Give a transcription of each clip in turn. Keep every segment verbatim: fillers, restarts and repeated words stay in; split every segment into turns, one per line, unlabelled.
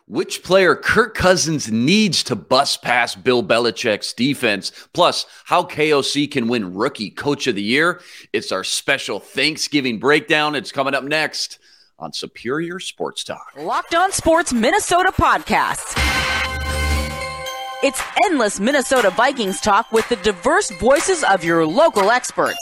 which player Kirk Cousins needs to bust past Bill Belichick's defense, plus how K O C can win Rookie Coach of the Year. It's our special Thanksgiving breakdown. It's coming up next on Superior Sports Talk.
Locked On Sports Minnesota Podcasts. It's endless Minnesota Vikings talk with the diverse voices of your local experts.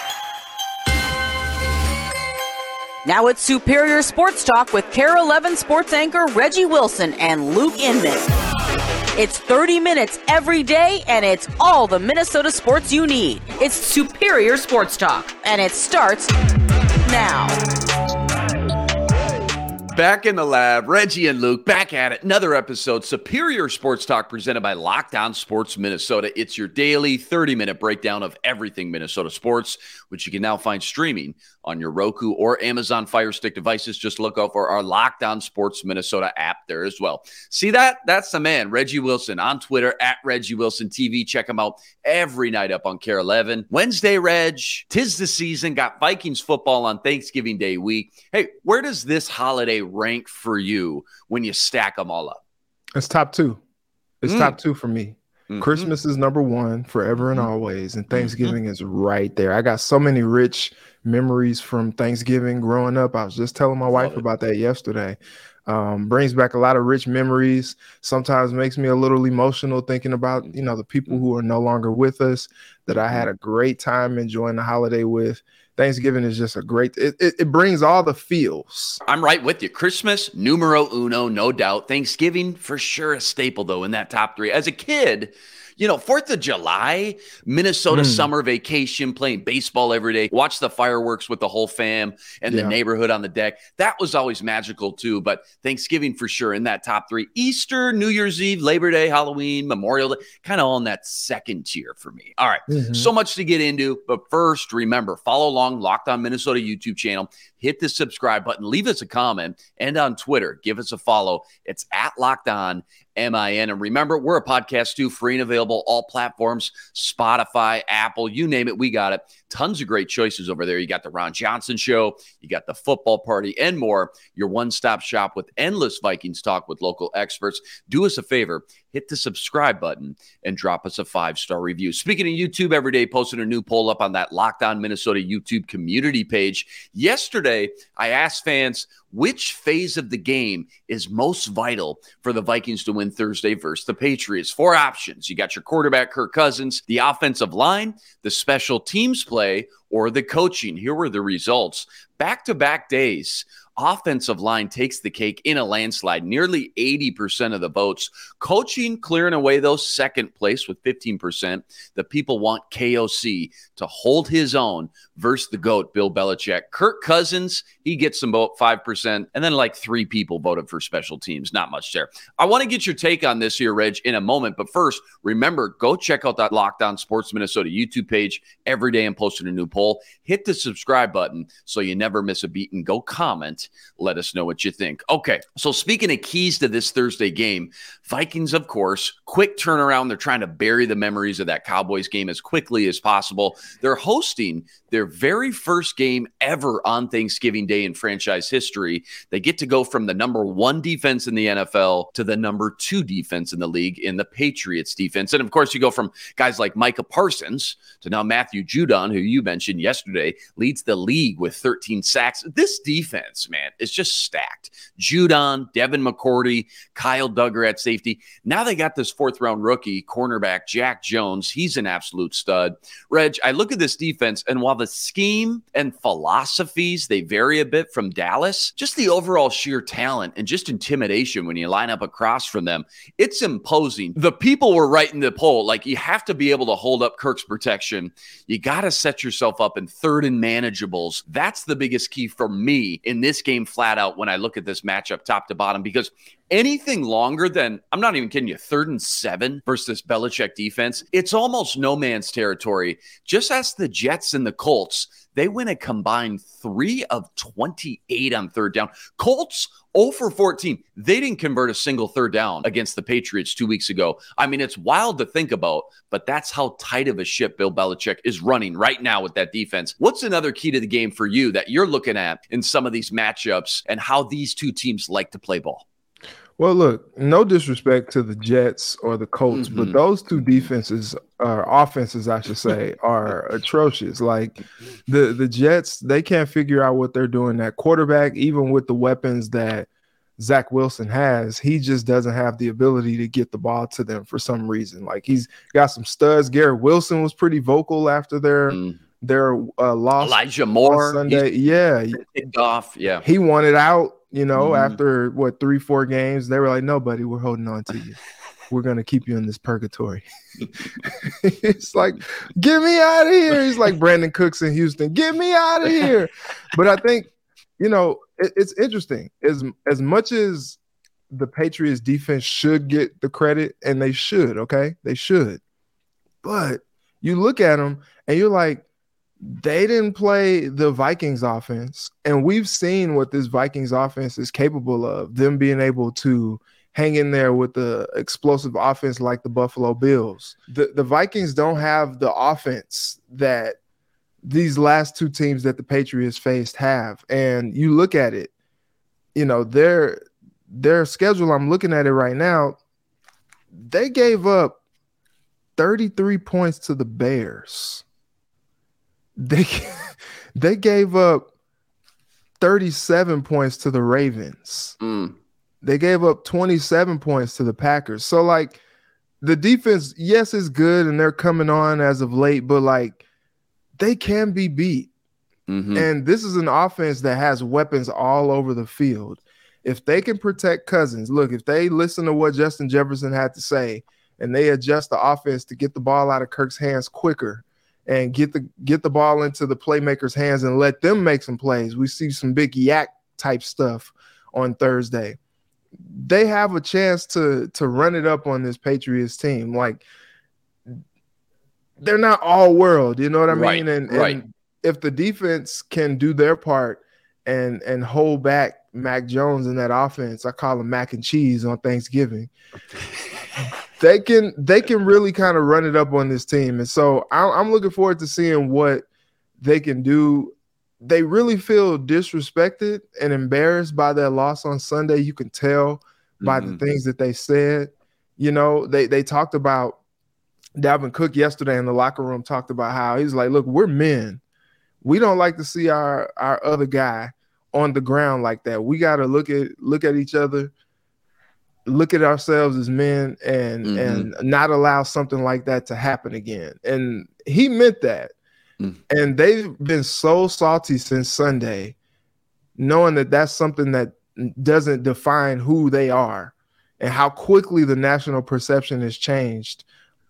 Now it's Superior Sports Talk with K A R E eleven sports anchor Reggie Wilson and Luke Inman. It's thirty minutes every day, and it's all the Minnesota sports you need. It's Superior Sports Talk, and it starts now.
Back in the lab, Reggie and Luke back at it. Another episode, Superior Sports Talk, presented by Locked On Sports Minnesota. It's your daily thirty-minute breakdown of everything Minnesota sports, which you can now find streaming on your Roku or Amazon Fire Stick devices. Just look out for our Locked On Sports Minnesota app there as well. See that? That's the man, Reggie Wilson, on Twitter, at Reggie Wilson T V. Check him out every night up on K A R E eleven. Wednesday, Reg, 'tis the season. Got Vikings football on Thanksgiving Day week. Hey, where does this holiday rank for you when you stack them all up?
It's top two. It's
Mm.
top two for me.
Mm-hmm.
Christmas is number one forever and always, and Thanksgiving mm-hmm. is right there. I got so many rich memories from Thanksgiving growing up. I was just telling my
Love
wife
it.
about that yesterday. Um, brings back a lot of rich memories. Sometimes makes me a little emotional thinking about, you know, the people who are no longer with us that I had a great time enjoying the holiday with. Thanksgiving is just a great, it, it, it brings all the feels.
I'm right with you. Christmas, numero uno, no doubt. Thanksgiving, for sure, a staple, though, in that top three. As a kid, you know, fourth of July, Minnesota
Mm.
summer vacation, playing baseball every day, watch the fireworks with the whole fam and the
Yeah.
neighborhood on the deck. That was always magical, too. But Thanksgiving, for sure, in that top three. Easter, New Year's Eve, Labor Day, Halloween, Memorial Day, kind of all in that second tier for me. All right,
Mhm.
so much to get into. But first, remember, follow along, Locked On Minnesota YouTube channel. Hit the subscribe button. Leave us a comment. And on Twitter, give us a follow. It's at Locked On M I N. And remember, we're a podcast too, free and available, all platforms, Spotify, Apple, you name it, we got it. Tons of great choices over there. You got the Ron Johnson Show, you got the Football Party, and more. Your one-stop shop with endless Vikings talk with local experts. Do us a favor, hit the subscribe button and drop us a five-star review. Speaking of YouTube, every day posting a new poll up on that Locked On Minnesota YouTube community page. Yesterday, I asked fans which phase of the game is most vital for the Vikings to win Thursday versus the Patriots. Four options. You got your quarterback, Kirk Cousins, the offensive line, the special teams play, or the coaching. Here were the results. Back-to-back days, offensive line takes the cake in a landslide, nearly eighty percent of the votes. Coaching clearing away those second place with fifteen percent. The people want K O C to hold his own versus the GOAT, Bill Belichick. Kirk Cousins, he gets some vote, five percent. And then like three people voted for special teams. Not much there. I want to get your take on this here, Reg, in a moment. But first, remember, go check out that Locked On Sports Minnesota YouTube page every day and posting a new poll. Hit the subscribe button so you never miss a beat, and go comment. Let us know what you think. Okay, so speaking of keys to this Thursday game, Vikings, of course, quick turnaround. They're trying to bury the memories of that Cowboys game as quickly as possible. They're hosting their very first game ever on Thanksgiving Day in franchise history. They get to go from the number one defense in the N F L to the number two defense in the league in the Patriots defense. And of course, you go from guys like Micah Parsons to now Matthew Judon, who you mentioned yesterday, leads the league with thirteen sacks. This defense, man, is just stacked. Judon, Devin McCourty, Kyle Duggar at safety. Now they got this fourth round rookie cornerback, Jack Jones. He's an absolute stud. Reg, I look at this defense, and while the scheme and philosophies, they vary a bit from Dallas, just the overall sheer talent and just intimidation when you line up across from them, it's imposing. The people were right in the poll. Like, you have to be able to hold up Kirk's protection. You got to set yourself up in third and manageables. That's the biggest key for me in this game, flat out, when I look at this matchup top to bottom, because anything longer than, I'm not even kidding you, third and seven versus this Belichick defense, it's almost no man's territory. Just ask the Jets and the Colts. They win a combined three of twenty-eight on third down. Colts zero for fourteen. They didn't convert a single third down against the Patriots two weeks ago. I mean, it's wild to think about, but that's how tight of a ship Bill Belichick is running right now with that defense. What's another key to the game for you that you're looking at in some of these matchups and how these two teams like to play ball?
Well, look, no disrespect to the Jets or the Colts,
Mm-hmm.
but those two defenses, or offenses, I should say, are atrocious. Like the the Jets, they can't figure out what they're doing at quarterback, even with the weapons that Zach Wilson has. He just doesn't have the ability to get the ball to them for some reason. Like he's got some studs. Garrett Wilson was pretty vocal after their mm. their uh, loss.
Elijah Moore
Sunday, yeah,
kicked off. Yeah,
he wanted out. You know, mm-hmm. after what three, four games, they were like, "No, buddy, we're holding on to you. We're gonna keep you in this purgatory." It's like, "Get me out of here!" He's like Brandon Cooks in Houston, "Get me out of here!" But I think, you know, it, it's interesting. As as much as the Patriots defense should get the credit, and they should, okay, they should. But you look at them, and you're like, they didn't play the Vikings offense, and we've seen what this Vikings offense is capable of, them being able to hang in there with the explosive offense like the Buffalo Bills. The, the Vikings don't have the offense that these last two teams that the Patriots faced have. And you look at it, you know, their, their schedule, I'm looking at it right now, they gave up thirty-three points to the Bears. They they gave up thirty-seven points to the Ravens.
Mm.
They gave up twenty-seven points to the Packers. So, like, the defense, yes, is good, and they're coming on as of late, but, like, they can be beat.
Mm-hmm.
And this is an offense that has weapons all over the field. If they can protect Cousins, look, if they listen to what Justin Jefferson had to say and they adjust the offense to get the ball out of Kirk's hands quicker, and get the get the ball into the playmakers' hands and let them make some plays. We see some big yak type stuff on Thursday. They have a chance to to run it up on this Patriots team. Like, they're not all world, you know what I
right,
mean? And,
right.
and if the defense can do their part and and hold back Mac Jones in that offense, I call him mac and cheese on Thanksgiving. They can they can really kind of run it up on this team. And so I'm looking forward to seeing what they can do. They really feel disrespected and embarrassed by their loss on Sunday. You can tell by mm-hmm. the things that they said. You know, they, they talked about Dalvin Cook yesterday in the locker room, talked about how he's like, look, we're men. We don't like to see our, our other guy on the ground like that. We got to look at look at each other, look at ourselves as men and mm-hmm. and not allow something like that to happen again. And he meant that. Mm-hmm. And they've been so salty since Sunday, knowing that that's something that doesn't define who they are and how quickly the national perception has changed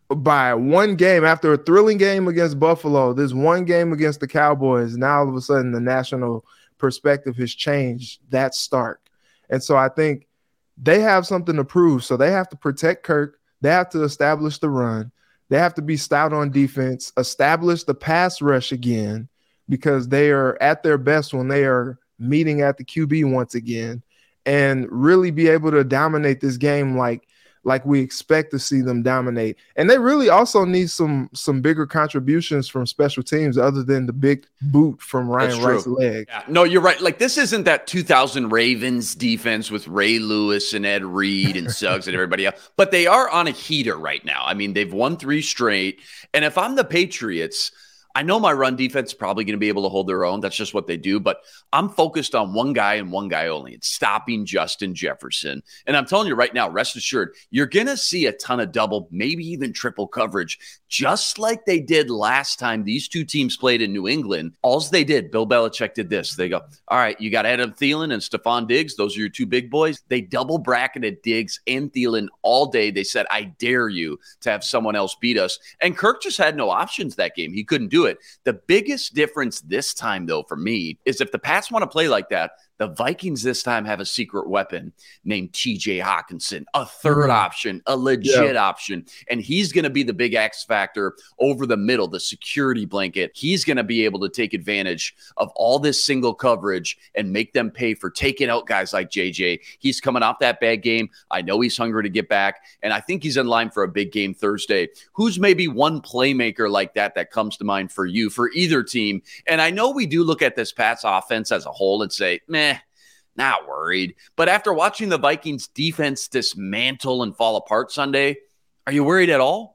by one game. After a thrilling game against Buffalo, this one game against the Cowboys, now all of a sudden the national perspective has changed that stark. And so I think they have something to prove. So they have to protect Kirk. They have to establish the run. They have to be stout on defense, establish the pass rush again, because they are at their best when they are meeting at the Q B once again, and really be able to dominate this game like, like we expect to see them dominate. And they really also need some some bigger contributions from special teams other than the big boot from Ryan Wright's leg.
Yeah. No, you're right. Like, this isn't that two thousand Ravens defense with Ray Lewis and Ed Reed and Suggs and everybody else, but they are on a heater right now. I mean, they've won three straight. And if I'm the Patriots, I know my run defense is probably going to be able to hold their own. That's just what they do. But I'm focused on one guy and one guy only. It's stopping Justin Jefferson. And I'm telling you right now, rest assured, you're going to see a ton of double, maybe even triple coverage, just like they did last time these two teams played in New England. All they did, Bill Belichick did this. They go, all right, you got Adam Thielen and Stephon Diggs. Those are your two big boys. They double bracketed Diggs and Thielen all day. They said, I dare you to have someone else beat us. And Kirk just had no options that game. He couldn't do it. The biggest difference this time, though, for me, is if the Pats want to play like that, the Vikings this time have a secret weapon named T J Hawkinson, a third mm-hmm. option, a legit yeah. option. And he's going to be the big X factor over the middle, the security blanket. He's going to be able to take advantage of all this single coverage and make them pay for taking out guys like J J. He's coming off that bad game. I know he's hungry to get back, and I think he's in line for a big game Thursday. Who's maybe one playmaker like that that comes to mind for you, for either team? And I know we do look at this Pats offense as a whole and say, meh, not worried. But after watching the Vikings defense dismantle and fall apart Sunday, are you worried at all?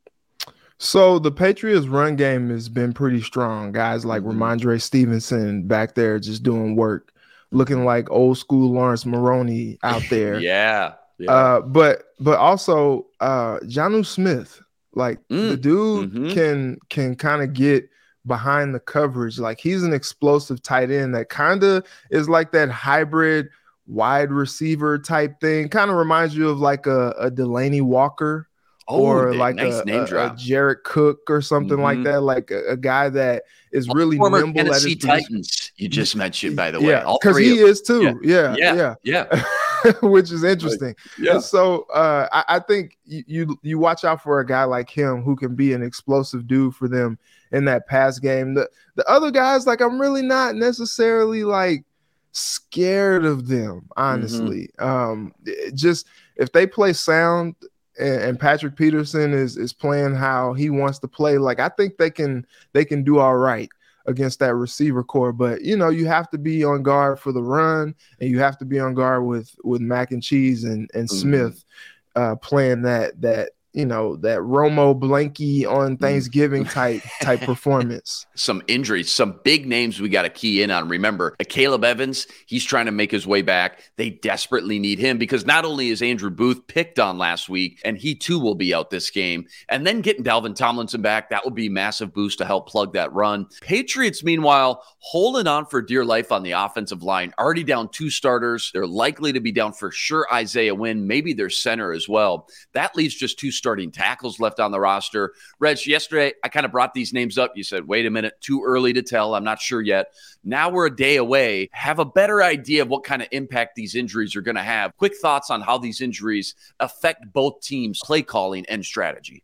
So the Patriots run game has been pretty strong. Guys like mm-hmm. Ramondre Stevenson back there just doing work, looking like old school Lawrence Maroney out there.
yeah. yeah.
Uh, but but also uh, Jonnu Smith, like mm. the dude mm-hmm. can can kind of get behind the coverage. Like he's an explosive tight end that kind of is like that hybrid wide receiver type thing. Kind of reminds you of like a, a Delaney Walker. Oh, or like nice a, name a, drop. a Jared Cook or something mm-hmm. like that, like a, a guy that is really
Former
nimble.
Tennessee
at his
Titans, you just mentioned, by the way.
Yeah, because he is too. Yeah, yeah, yeah.
yeah.
yeah. Which is interesting.
Yeah.
And so uh, I, I think you, you you watch out for a guy like him who can be an explosive dude for them in that pass game. The the other guys, like I'm really not necessarily like scared of them, honestly. Mm-hmm. Um, just if they play sound. And Patrick Peterson is is playing how he wants to play. Like I think they can they can do all right against that receiver core. But you know, you have to be on guard for the run, and you have to be on guard with with Mac and Cheese and and mm-hmm. Smith uh, playing that that you know that Romo Blanky on Thanksgiving type type performance.
Some injuries, some big names we got to key in on. Remember, Caleb Evans, he's trying to make his way back. They desperately need him because not only is Andrew Booth picked on last week, and he too will be out this game, and then getting Dalvin Tomlinson back, that will be a massive boost to help plug that run. Patriots, meanwhile, holding on for dear life on the offensive line, already down two starters. They're likely to be down for sure Isaiah Wynn, maybe their center as well. That leaves just two starting tackles left on the roster. Reg, yesterday I kind of brought these names up. You said, wait a minute, too early to tell. I'm not sure yet. Now we're a day away. Have a better idea of what kind of impact these injuries are going to have. Quick thoughts on how these injuries affect both teams' play calling and strategy.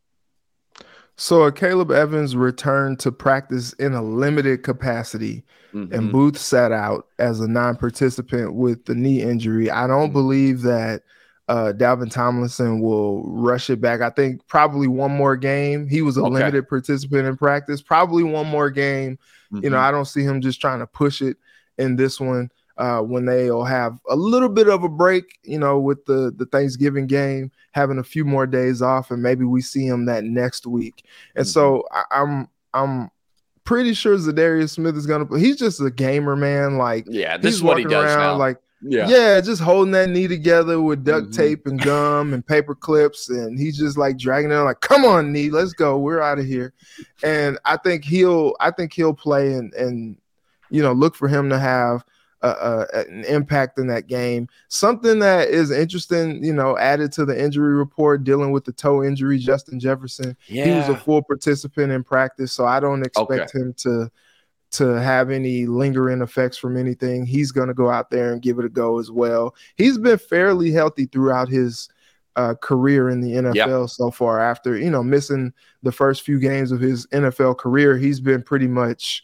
So Caleb Evans returned to practice in a limited capacity, mm-hmm. and Booth sat out as a non-participant with the knee injury. I don't mm-hmm. believe that Uh, Dalvin Tomlinson will rush it back. I think probably one more game. He was a okay. limited participant in practice. Probably one more game. Mm-hmm. You know, I don't see him just trying to push it in this one uh, when they'll have a little bit of a break, you know, with the, the Thanksgiving game, having a few more days off, and maybe we see him that next week. And mm-hmm. so I, I'm I'm pretty sure Zadarius Smith is going to – he's just a gamer, man. Like,
yeah, this is what he does
around,
now.
Like,
Yeah.
yeah, just holding that knee together with duct
mm-hmm.
tape and gum and paper clips, and he's just like dragging it on, like, come on, knee, let's go, we're out of here. And I think he'll, I think he'll play and and you know look for him to have a, a, an impact in that game. Something that is interesting, you know, added to the injury report, dealing with the toe injury, Justin Jefferson.
Yeah.
He was a full participant in practice, so I don't expect
okay.
him to. to have any lingering effects from anything. He's going to go out there and give it a go as well. He's been fairly healthy throughout his uh, career in the N F L yep. so far. After, you know, missing the first few games of his N F L career, he's been pretty much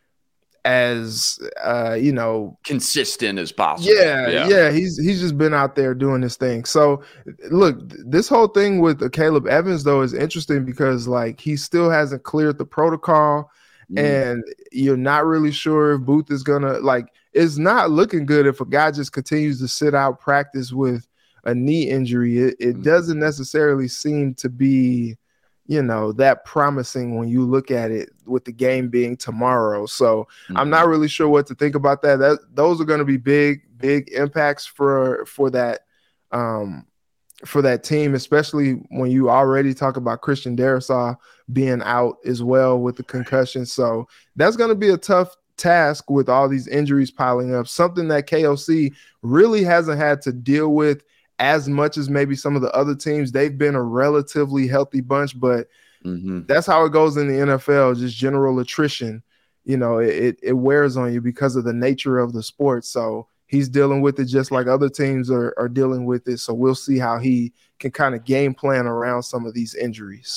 as, uh, you know,
consistent as possible.
Yeah, yeah, yeah. He's he's just been out there doing his thing. So, look, this whole thing with Caleb Evans, though, is interesting because, like, he still hasn't cleared the protocol. And you're not really sure if Booth is going to, like, it's not looking good if a guy just continues to sit out practice with a knee injury. It, it doesn't necessarily seem to be, you know, that promising when you look at it with the game being tomorrow. So mm-hmm. I'm not really sure what to think about that. That those are going to be big, big impacts for, for that, um, for that team, especially when you already talk about Christian Darrisaw being out as well with the concussion. So that's going to be a tough task with all these injuries piling up, something that K O C really hasn't had to deal with as much as maybe some of the other teams. They've been a relatively healthy bunch, but mm-hmm. that's how it goes in the N F L, just general attrition. You know, it, it wears on you because of the nature of the sport. So he's dealing with it just like other teams are, are dealing with it. So we'll see how he can kind of game plan around some of these injuries.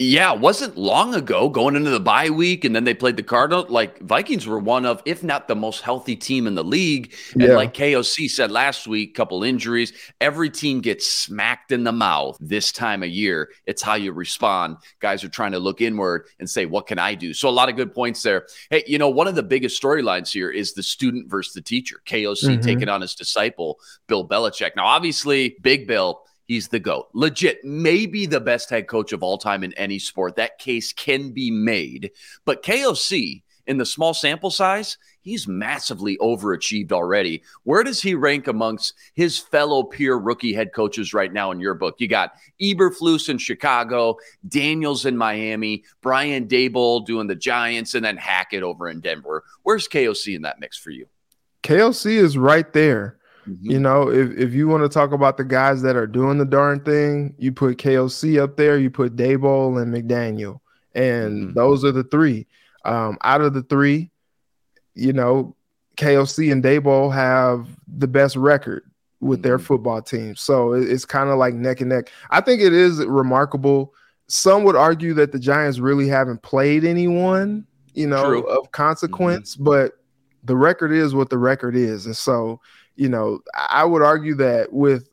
Yeah, it wasn't long ago going into the bye week, and then they played the Cardinals. Like, Vikings were one of, if not the most healthy team in the league. And
Yeah.
like K O C said last week, couple injuries, every team gets smacked in the mouth this time of year. It's how you respond. Guys are trying to look inward and say, what can I do? So a lot of good points there. Hey, you know, one of the biggest storylines here is the student versus the teacher. K O C
Mhm.
taking on his disciple, Bill Belichick. Now, obviously, Big Bill, he's the GOAT. Legit, maybe the best head coach of all time in any sport. That case can be made. But K O C, in the small sample size, he's massively overachieved already. Where does he rank amongst his fellow peer rookie head coaches right now in your book? You got Eberflus in Chicago, Daniels in Miami, Brian Daboll doing the Giants, and then Hackett over in Denver. Where's K O C in that mix for you?
K O C is right there.
Mm-hmm.
You know, if, if you want to talk about the guys that are doing the darn thing, you put K O C up there, you put Daboll and McDaniel. And
Mm-hmm.
those are the three. Um, out of the three, you know, K O C and Daboll have the best record with
Mm-hmm.
their football team. So it, it's kind of like neck and neck. I think it is remarkable. Some would argue that the Giants really haven't played anyone, you know,
True.
of consequence, mm-hmm. but the record is what the record is. And so, you know, I would argue that with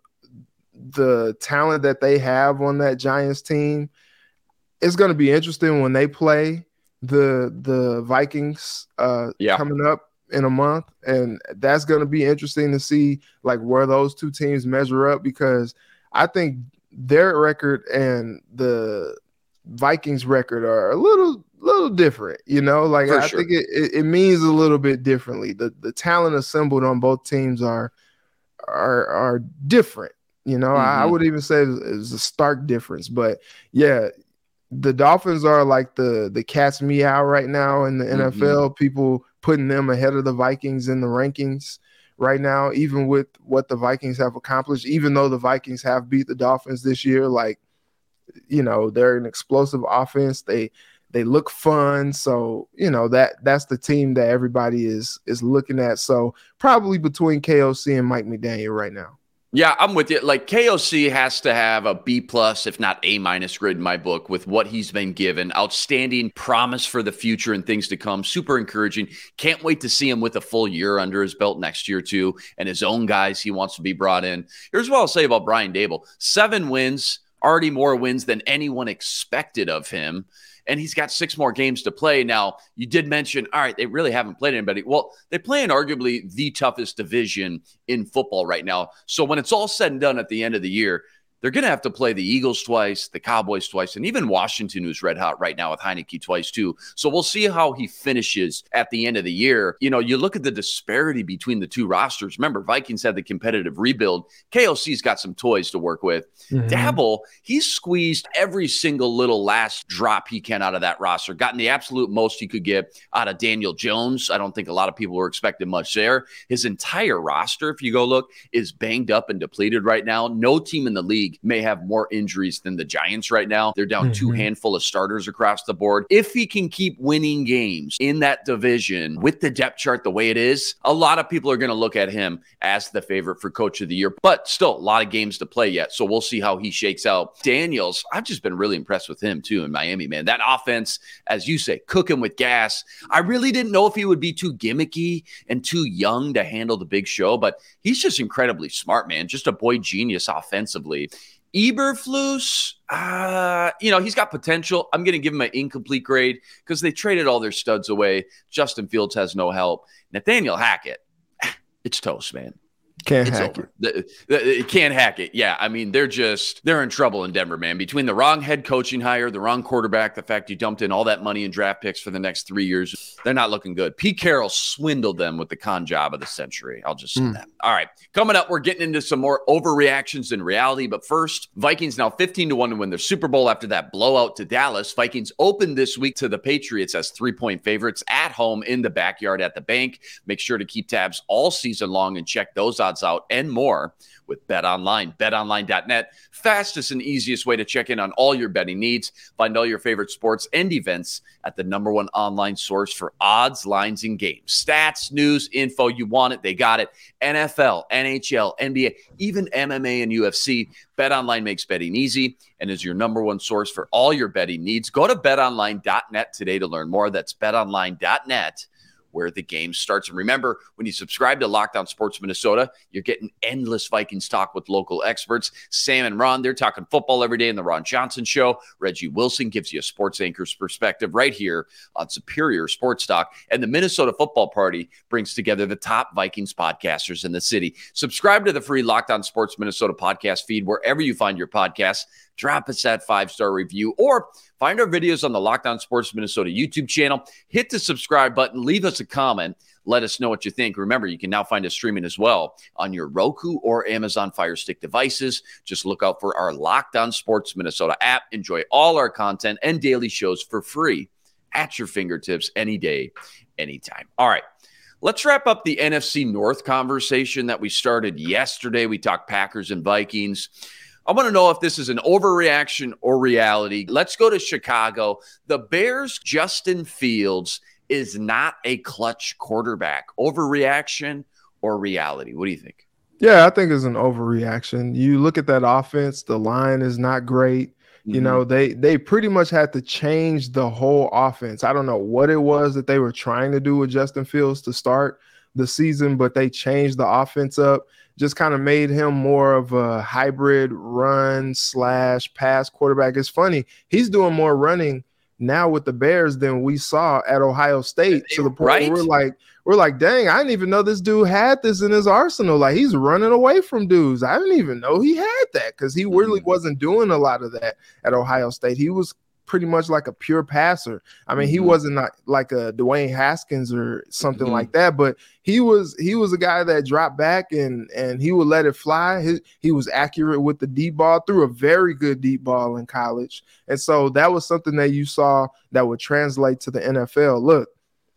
the talent that they have on that Giants team, it's going to be interesting when they play the the Vikings uh,
yeah.
coming up in a month. And that's going to be interesting to see like where those two teams measure up, because I think their record and the Vikings record are a little little different, you know, like
For
I
sure.
think it, it, it means a little bit differently. The the talent assembled on both teams are are are different, you know.
Mm-hmm.
I, I would even say it's a stark difference. But yeah, the Dolphins are like the the cat's meow right now in the mm-hmm. N F L. People putting them ahead of the Vikings in the rankings right now, even with what the Vikings have accomplished, even though the Vikings have beat the Dolphins this year. Like, you know, they're an explosive offense. They They look fun. So, you know, that that's the team that everybody is is looking at. So probably between K O C and Mike McDaniel right now.
Yeah, I'm with you. Like, K O C has to have a B plus, if not A minus grade in my book with what he's been given. Outstanding promise for the future and things to come. Super encouraging. Can't wait to see him with a full year under his belt next year too, and his own guys he wants to be brought in. Here's what I'll say about Brian Daboll. Seven wins, already more wins than anyone expected of him. And he's got six more games to play. Now, you did mention, all right, they really haven't played anybody. Well, they play in arguably the toughest division in football right now. So when it's all said and done at the end of the year, they're going to have to play the Eagles twice, the Cowboys twice, and even Washington, who's red hot right now with Heineke twice too. So we'll see how he finishes at the end of the year. You know, you look at the disparity between the two rosters. Remember, Vikings had the competitive rebuild. K O C's got some toys to work with. Mm-hmm. Daboll, he's squeezed every single little last drop he can out of that roster, gotten the absolute most he could get out of Daniel Jones. I don't think a lot of people were expecting much there. His entire roster, if you go look, is banged up and depleted right now. No team in the league may have more injuries than the Giants right now. They're down mm-hmm. two handful of starters across the board. If he can keep winning games in that division with the depth chart the way it is, a lot of people are going to look at him as the favorite for coach of the year, but still a lot of games to play yet. So we'll see how he shakes out. Daniels, I've just been really impressed with him too in Miami, man. That offense, as you say, cooking with gas. I really didn't know if he would be too gimmicky and too young to handle the big show, but he's just incredibly smart, man. Just a boy genius offensively. Eberflus, uh, you know, he's got potential. I'm going to give him an incomplete grade because they traded all their studs away. Justin Fields has no help. Nathaniel Hackett, it's toast, man.
Can't
it's
hack
over.
it.
The, the, it can't hack it. Yeah, I mean, they're just, they're in trouble in Denver, man. Between the wrong head coaching hire, the wrong quarterback, the fact you dumped in all that money in draft picks for the next three years, they're not looking good. Pete Carroll swindled them with the con job of the century. I'll just say mm. that. All right, coming up, we're getting into some more overreactions in reality. But first, Vikings now fifteen to one to win their Super Bowl after that blowout to Dallas. Vikings opened this week to the Patriots as three-point favorites at home in the backyard at the bank. Make sure to keep tabs all season long and check those odds odds out, and more with BetOnline. Bet Online dot net, fastest and easiest way to check in on all your betting needs. Find all your favorite sports and events at the number one online source for odds, lines, and games. Stats, news, info, you want it, they got it. N F L, N H L, N B A, even M M A and U F C. BetOnline makes betting easy and is your number one source for all your betting needs. Go to Bet Online dot net today to learn more. That's Bet Online dot net, where the game starts. And remember, when you subscribe to Locked On Sports Minnesota, you're getting endless Vikings talk with local experts. Sam and Ron, they're talking football every day in the Ron Johnson Show. Reggie Wilson gives you a sports anchor's perspective right here on Superior Sports Talk. And the Minnesota Football Party brings together the top Vikings podcasters in the city. Subscribe to the free Locked On Sports Minnesota podcast feed wherever you find your podcasts. Drop us that five-star review or find our videos on the Locked On Sports Minnesota YouTube channel. Hit the subscribe button. Leave us a comment. Let us know what you think. Remember, you can now find us streaming as well on your Roku or Amazon Fire Stick devices. Just look out for our Locked On Sports Minnesota app. Enjoy all our content and daily shows for free at your fingertips any day, anytime. All right. Let's wrap up the N F C North conversation that we started yesterday. We talked Packers and Vikings. I want to know if this is an overreaction or reality. Let's go to Chicago. The Bears' Justin Fields is not a clutch quarterback. Overreaction or reality? What do you think?
Yeah, I think it's an overreaction. You look at that offense, the line is not great. Mm-hmm. You know, they they pretty much had to change the whole offense. I don't know what it was that they were trying to do with Justin Fields to start the season, but they changed the offense up. Just kind of made him more of a hybrid run slash pass quarterback. It's funny. He's doing more running now with the Bears than we saw at Ohio State, to the point right? where we're like, we're like, dang, I didn't even know this dude had this in his arsenal. Like, he's running away from dudes. I didn't even know he had that, because he really mm-hmm. wasn't doing a lot of that at Ohio State. He was pretty much like a pure passer. I mean, mm-hmm. he wasn't not like a Dwayne Haskins or something mm-hmm. like that, but he was he was a guy that dropped back and and he would let it fly. He, he was accurate with the deep ball, threw a very good deep ball in college. And so that was something that you saw that would translate to the N F L. Look,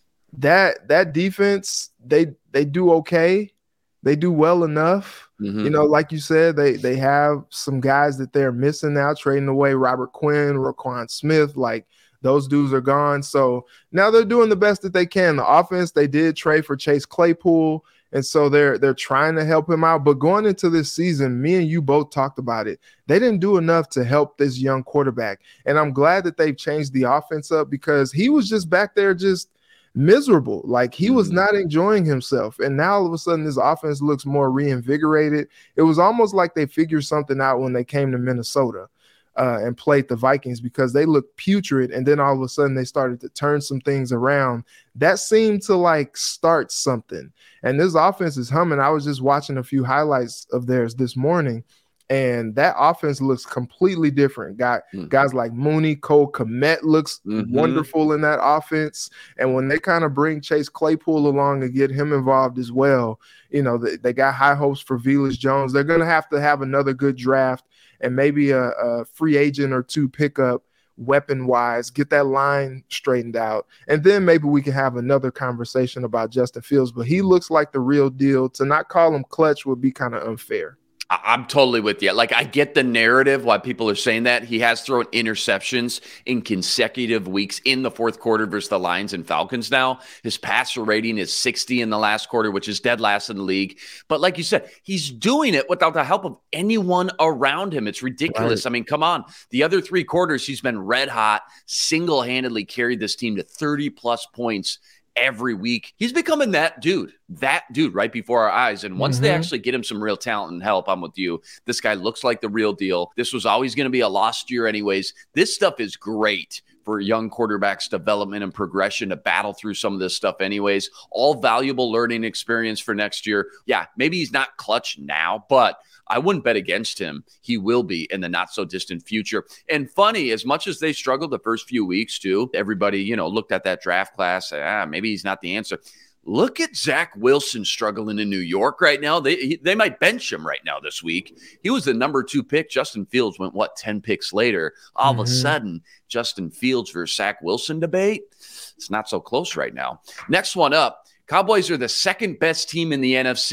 that that defense, they they do okay. They do well enough. Mm-hmm. You know, like you said, they they have some guys that they're missing now, trading away Robert Quinn, Roquan Smith, like those dudes are gone. So now they're doing the best that they can. The offense, they did trade for Chase Claypool, and so they're they're trying to help him out. But going into this season, me and you both talked about it. They didn't do enough to help this young quarterback. And I'm glad that they've changed the offense up, because he was just back there just miserable. Like, he was not enjoying himself. And now all of a sudden this offense looks more reinvigorated. It was almost like they figured something out when they came to Minnesota uh, and played the Vikings, because they looked putrid. And then all of a sudden they started to turn some things around. That seemed to like start something. And this offense is humming. I was just watching a few highlights of theirs this morning, and that offense looks completely different. Got mm-hmm. guys like Mooney, Cole Kmet looks mm-hmm. wonderful in that offense. And when they kind of bring Chase Claypool along and get him involved as well, you know, they, they got high hopes for Velus Jones. They're going to have to have another good draft and maybe a, a free agent or two pickup weapon-wise, get that line straightened out. And then maybe we can have another conversation about Justin Fields. But he looks like the real deal. To not call him clutch would be kind of unfair.
I'm totally with you. Like, I get the narrative why people are saying that. He has thrown interceptions in consecutive weeks in the fourth quarter versus the Lions and Falcons now. His passer rating is sixty in the last quarter, which is dead last in the league. But like you said, he's doing it without the help of anyone around him. It's ridiculous. Right. I mean, come on. The other three quarters, he's been red hot, single-handedly carried this team to thirty-plus points every week. He's becoming that dude, that dude right before our eyes. And once mm-hmm. they actually get him some real talent and help, I'm with you. This guy looks like the real deal. This was always going to be a lost year anyways. This stuff is great for young quarterbacks' development and progression to battle through some of this stuff anyways. All valuable learning experience for next year. Yeah, maybe he's not clutch now, but I wouldn't bet against him. He will be in the not-so-distant future. And funny, as much as they struggled the first few weeks, too, everybody, you know, looked at that draft class, ah, maybe he's not the answer. Look at Zach Wilson struggling in New York right now. They they might bench him right now this week. He was the number two pick. Justin Fields went, what, ten picks later. All mm-hmm. of a sudden, Justin Fields versus Zach Wilson debate, it's not so close right now. Next one up, Cowboys are the second best team in the N F C.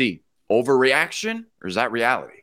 Overreaction, or is that reality?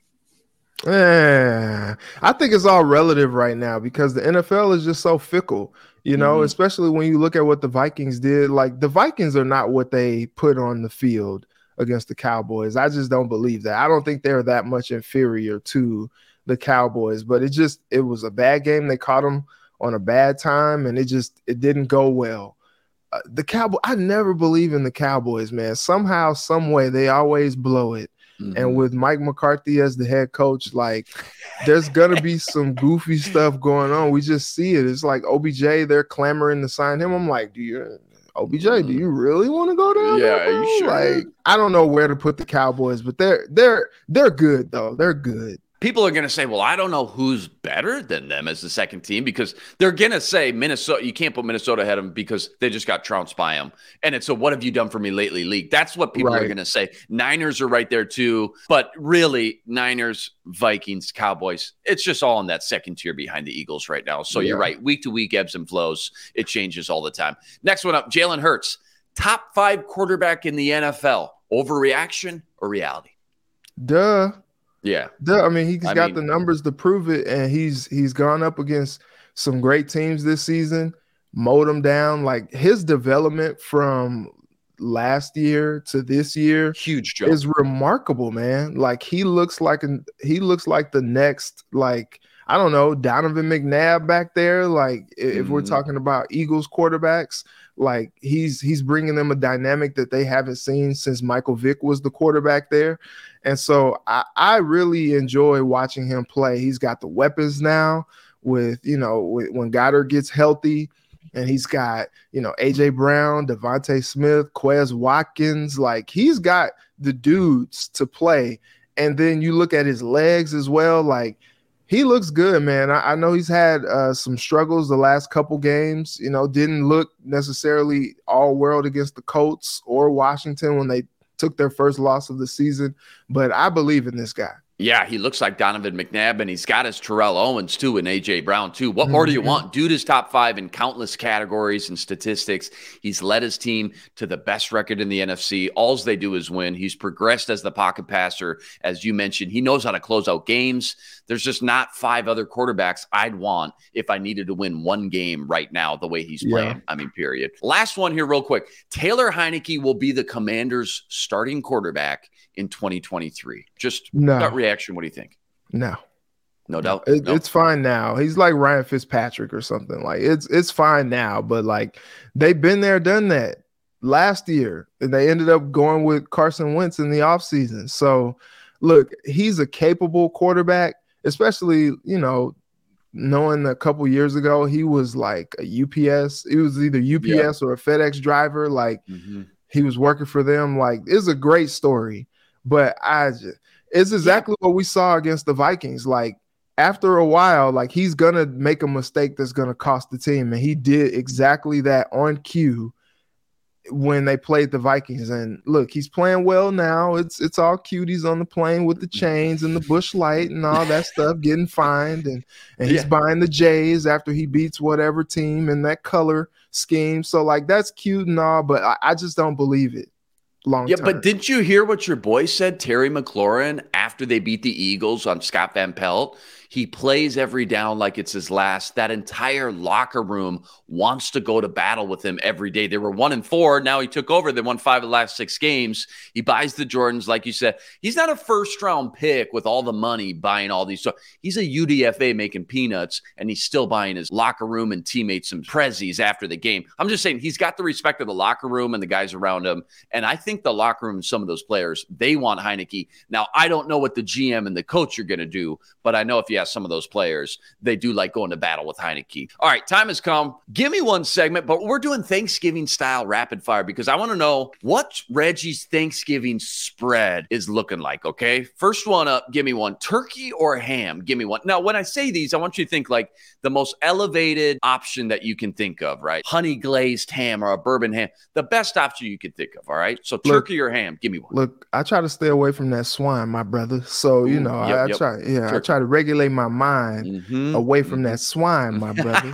Eh, I think it's all relative right now because the N F L is just so fickle, you know, mm-hmm. especially when you look at what the Vikings did. Like, the Vikings are not what they put on the field against the Cowboys. I just don't believe that. I don't think they're that much inferior to the Cowboys, but it just, it was a bad game. They caught them on a bad time, and it just, it didn't go well. Uh, the Cowboy, I never believe in the Cowboys, man. Somehow, some way, they always blow it. Mm-hmm. And with Mike McCarthy as the head coach, like, there's gonna be some goofy stuff going on. We just see it. It's like O B J, they're clamoring to sign him. I'm like, do you, O B J, do you really want to go down?
Yeah,
there,
are you sure?
Like, I don't know where to put the Cowboys, but they're they're they're good though. They're good.
People are going to say, well, I don't know who's better than them as the second team, because they're going to say Minnesota. You can't put Minnesota ahead of them because they just got trounced by them. And it's a what have you done for me lately league. That's what people right. are going to say. Niners are right there too. But really, Niners, Vikings, Cowboys, it's just all in that second tier behind the Eagles right now. So yeah. You're right. Week to week ebbs and flows. It changes all the time. Next one up, Jalen Hurts, top five quarterback in the N F L. Overreaction or reality?
Duh.
Yeah,
I mean, he's
I
got
mean,
the numbers to prove it, and he's he's gone up against some great teams this season, mowed them down. Like, his development from last year to this year,
huge jump,
is remarkable, man. Like, he looks like an he looks like the next, like, I don't know, Donovan McNabb back there. Like, if mm-hmm. we're talking about Eagles quarterbacks, like, he's he's bringing them a dynamic that they haven't seen since Michael Vick was the quarterback there. And so I, I really enjoy watching him play. He's got the weapons now with, you know, with, when Goddard gets healthy, and he's got, you know, A J Brown, Devontae Smith, Quez Watkins. Like, he's got the dudes to play. And then you look at his legs as well. Like, he looks good, man. I, I know he's had uh, some struggles the last couple games, you know, didn't look necessarily all world against the Colts or Washington when they took their first loss of the season, but I believe in this guy.
Yeah, he looks like Donovan McNabb, and he's got his Terrell Owens, too, and A J Brown, too. What more do you want? Dude is top five in countless categories and statistics. He's led his team to the best record in the N F C. All they do is win. He's progressed as the pocket passer, as you mentioned. He knows how to close out games. There's just not five other quarterbacks I'd want if I needed to win one game right now the way he's playing. Yeah. I mean, period. Last one here real quick. Taylor Heinicke will be the Commanders' starting quarterback in twenty twenty-three. Just
no.
gut reaction. What do you think?
No.
No doubt.
It,
no.
It's fine now. He's like Ryan Fitzpatrick or something. Like, it's it's fine now, but like, they've been there, done that last year, and they ended up going with Carson Wentz in the offseason. So look, he's a capable quarterback, especially, you know, knowing a couple years ago he was like a U P S. He was either U P S yeah. or a FedEx driver. Like, mm-hmm. he was working for them. Like, it's a great story. But I just, it's exactly yeah. what we saw against the Vikings. Like, after a while, like, he's going to make a mistake that's going to cost the team. And he did exactly that on cue when they played the Vikings. And look, he's playing well now. It's it's all cute. He's on the plane with the chains and the Busch Light and all that stuff, getting fined. And, and he's yeah. buying the Jays after he beats whatever team in that color scheme. So, like, that's cute and all, but I, I just don't believe it. Long
yeah,
term.
But didn't you hear what your boy said, Terry McLaurin, after they beat the Eagles on Scott Van Pelt? He plays every down like it's his last. That entire locker room wants to go to battle with him every day. They were one and four. Now he took over. They won five of the last six games. He buys the Jordans, like you said. He's not a first-round pick with all the money buying all these. So he's a U D F A making peanuts, and he's still buying his locker room and teammates some prezzies after the game. I'm just saying he's got the respect of the locker room and the guys around him, and I think the locker room and some of those players, they want Heinicke. Now, I don't know what the G M and the coach are going to do, but I know if you ask some of those players, they do like going to battle with Heinicke. All right, time has come. Give me one segment, but we're doing Thanksgiving-style rapid fire because I want to know what Reggie's Thanksgiving spread is looking like, okay? First one up, give me one. Turkey or ham? Give me one. Now, when I say these, I want you to think like the most elevated option that you can think of, right? Honey glazed ham or a bourbon ham. The best option you can think of, all right? So turkey look, or ham? Give me one.
Look, I try to stay away from that swine, my brother. So, you know, Ooh, yep, I, I yep. try, yeah, turkey. I try to regulate my mind mm-hmm. away from mm-hmm. that swine, my brother.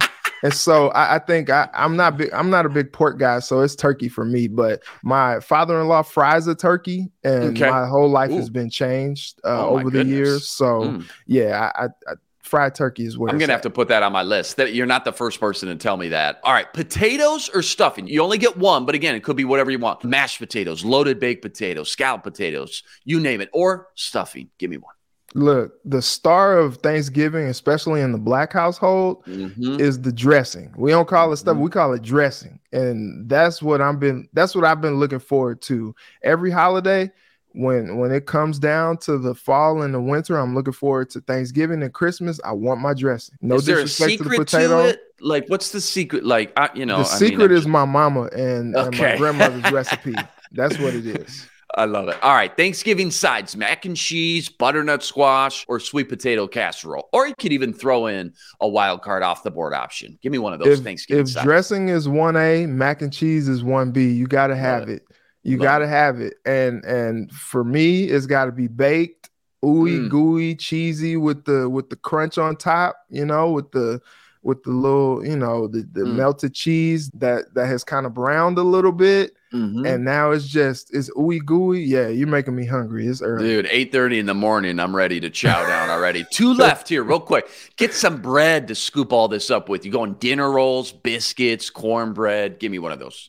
And so I, I think I, I'm not big, I'm not a big pork guy, so it's turkey for me. But my father-in-law fries a turkey, and
Okay.
my whole life
Ooh.
has been changed uh,
Oh, my
over the
goodness.
years. So
Mm.
yeah, I, I, I fried turkey is where
I'm
it's
gonna have
at.
to put that on my list. That you're not the first person to tell me that. All right, potatoes or stuffing? You only get one, but again, it could be whatever you want. Mashed potatoes, loaded baked potatoes, scalloped potatoes, you name it, or stuffing. Give me one.
Look, the star of Thanksgiving, especially in the Black household,
Mm-hmm.
is the dressing. We don't call it stuff;
Mhm.
we call it dressing, and that's what I've been. That's what I've been looking forward to every holiday. When when it comes down to the fall and the winter, I'm looking forward to Thanksgiving and Christmas. I want my dressing. No
Is there a
disrespect to the
secret to
potato.
it? Like, what's the secret? Like, I, you know,
The
I mean,
secret
I'm
is
just-
my mama and, and my
Okay.
grandmother's recipe. That's what it is.
I love it. All right, Thanksgiving sides: mac and cheese, butternut squash, or sweet potato casserole. Or you could even throw in a wild card off the board option. Give me one of those
If,
Thanksgiving
if
sides.
dressing is one A, mac and cheese is one B. You got to have
it.
it. You
Love
got to
it.
have it. And and for me, it's got to be baked, ooey
Mm.
gooey, cheesy with the with the crunch on top. You know, with the with the little, you know, the, the
Mm.
melted cheese that that has kind of browned a little bit.
Mhm.
And now it's just it's ooey gooey. Yeah, you're making me hungry. It's early.
Dude, eight thirty in the morning. I'm ready to chow down already. Two left here, real quick. Get some bread to scoop all this up with. You going dinner rolls, biscuits, cornbread. Give me one of those.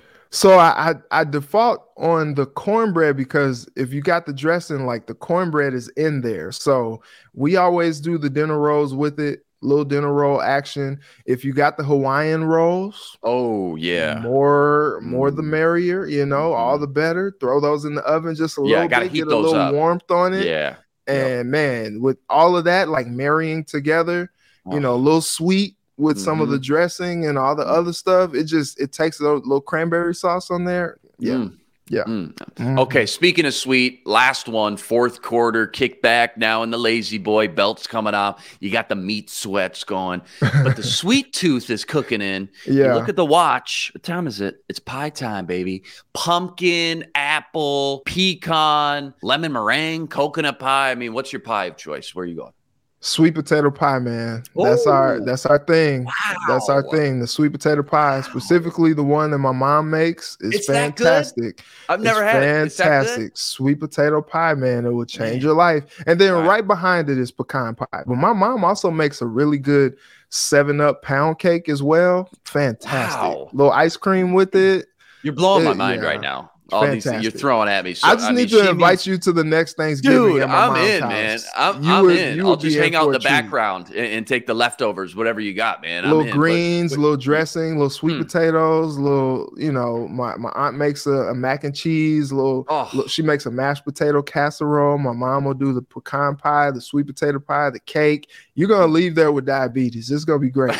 So I, I I default on the cornbread because if you got the dressing, like the cornbread is in there. So we always do the dinner rolls with it, little dinner roll action. If you got the Hawaiian rolls,
Oh, yeah.
more more the
Mm.
merrier, you know, all
Mhm.
the better. Throw those in the oven just a
Yeah,
little
gotta
bit,
heat
get a
those
little
up.
warmth on it.
Yeah.
And man, with all of that, like marrying together, you know, a
Oh.
little sweet with some of the
Mhm.
dressing and all the
Mm.
other stuff, it just it takes a little, little cranberry sauce on there. Yeah,
Mm.
yeah.
Mm.
Mhm.
Okay, speaking of sweet, last one, fourth quarter, kickback now in the lazy boy, belt's coming off. You got the meat sweats going, but the sweet tooth is cooking in. You
Yeah.
look at the watch. What time is it? It's pie time, baby. Pumpkin, apple, pecan, lemon meringue, coconut pie. I mean, what's your pie of choice? Where are you going?
Sweet potato pie, man. That's our
Ooh.
that's our thing. That's our
Wow.
thing. The sweet potato pie, specifically the one that my mom makes, is
It's that good?
fantastic.
I've never
it's
had it. It's that good?
fantastic. Sweet potato pie, man. It will change
Man.
your life. And then
All right.
right behind it is pecan pie. But my mom also makes a really good seven up pound cake as well. Fantastic.
Wow.
Little ice cream with it.
You're blowing my
It-
mind
yeah.
right now. All these things you're
Fantastic.
throwing at me. So,
I just
mean,
need
she
to invite
means-
you to the next Thanksgiving
Dude,
at my
I'm
mom's
in,
house.
man. I'm,
You
I'm
would-
in.
you
I'll
would
just
be
hang
in
out
for
in
a
the
treat.
background and, and take the leftovers, whatever you got, man. I'm
Little
in, but-
greens,
but-
little dressing, little sweet
Hmm.
potatoes, little, you know, my, my aunt makes a, a mac and cheese, little,
Oh.
little, she makes a mashed potato casserole. My mom will do the pecan pie, the sweet potato pie, the cake. You're going to leave there with diabetes. It's going to be great.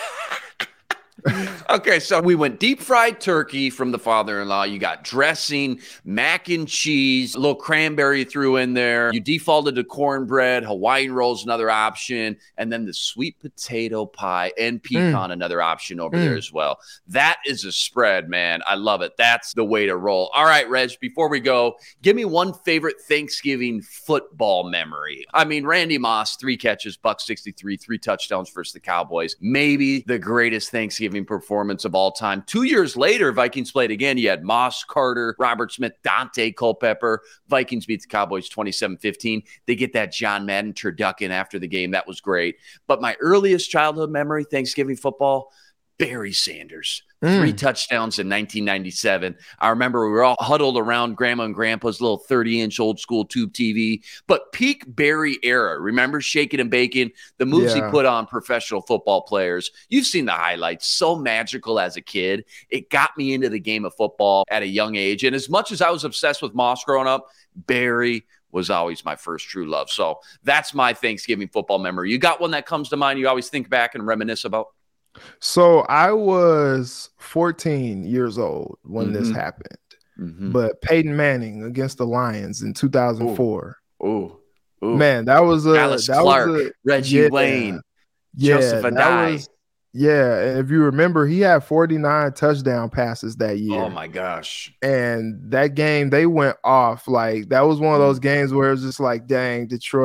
Okay, so we went deep fried turkey from the father-in-law. You got dressing, mac and cheese, a little cranberry you threw in there. You defaulted to cornbread, Hawaiian rolls, another option, and then the sweet potato pie and pecan, another option over
Mm.
there as well. That is a spread, man. I love it. That's the way to roll. All right, Reg, before we go, give me one favorite Thanksgiving football memory. I mean, Randy Moss, three catches, buck sixty-three, three touchdowns versus the Cowboys. Maybe the greatest Thanksgiving performance of all time. Two years later, Vikings played again. You had Moss, Carter, Robert Smith, Dante Culpepper. Vikings beat the Cowboys twenty-seven fifteen. They get that John Madden turducken after the game. That was great. But my earliest childhood memory, Thanksgiving football, Barry Sanders. Three
Mm.
touchdowns in nineteen ninety-seven. I remember we were all huddled around Grandma and Grandpa's little thirty-inch old school tube T V. But peak Barry era, remember Shaking and Baking? The moves
Yeah.
he put on professional football players. You've seen the highlights. So magical as a kid. It got me into the game of football at a young age. And as much as I was obsessed with Moss growing up, Barry was always my first true love. So that's my Thanksgiving football memory. You got one that comes to mind you always think back and reminisce about?
So I was fourteen years old when this
Mhm.
happened,
Mm-hmm.
but Peyton Manning against the Lions in two thousand four.
Ooh, ooh.
Man, that was a
Dallas
that
Clark,
was a
Reggie
yeah,
Wayne,
yeah,
Joseph
that
Adai.
was- yeah. And if you remember, he had forty-nine touchdown passes that year.
Oh my gosh.
And that game, they went off. Like that was one of
Mm.
those games where it was just like, dang, Detroit,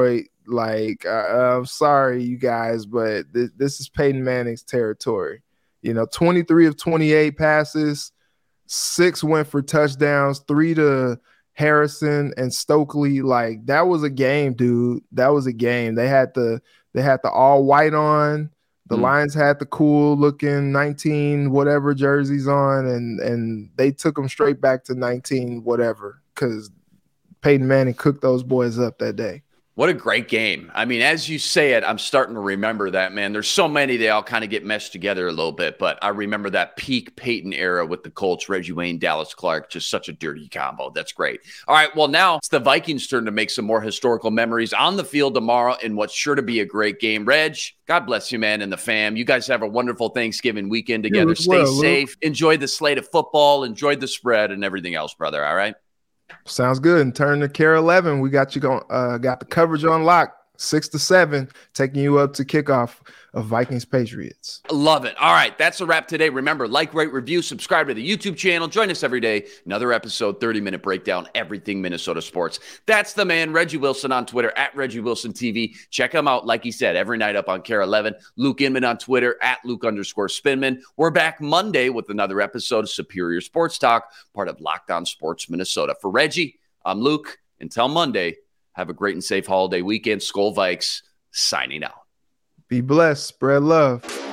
Like, uh, I'm sorry, you guys, but th- this is Peyton Manning's territory. You know, twenty-three of twenty-eight passes, six went for touchdowns, three to Harrison and Stokely. Like, that was a game, dude. That was a game. They had the they had the all white on. The mm. Lions had the cool looking nineteen whatever jerseys on, and and they took them straight back to nineteen whatever because Peyton Manning cooked those boys up that day.
What a great game. I mean, as you say it, I'm starting to remember that, man. There's so many, they all kind of get meshed together a little bit, but I remember that peak Peyton era with the Colts, Reggie Wayne, Dallas Clark, just such a dirty combo. That's great. All right, well, now it's the Vikings' turn to make some more historical memories on the field tomorrow in what's sure to be a great game. Reg, God bless you, man, and the fam. You guys have a wonderful Thanksgiving weekend together. Stay well, safe. Luke. Enjoy the slate of football. Enjoy the spread and everything else, brother, all right?
Sounds good. And turn to Care eleven. We got you going. Uh, got the coverage on lock, six to seven, taking you up to kickoff of Vikings Patriots.
Love it. All right, that's a wrap today. Remember, like, rate, review, subscribe to the YouTube channel. Join us every day. Another episode, thirty minute breakdown, everything Minnesota sports. That's the man, Reggie Wilson on Twitter at Reggie Wilson T V. Check him out, like he said, every night up on Care eleven. Luke Inman on Twitter at Luke underscore Spinman. We're back Monday with another episode of Superior Sports Talk, part of Locked On Sports Minnesota. For Reggie, I'm Luke. Until Monday, have a great and safe holiday weekend. Skol Vikes, signing out.
Be blessed. Spread love.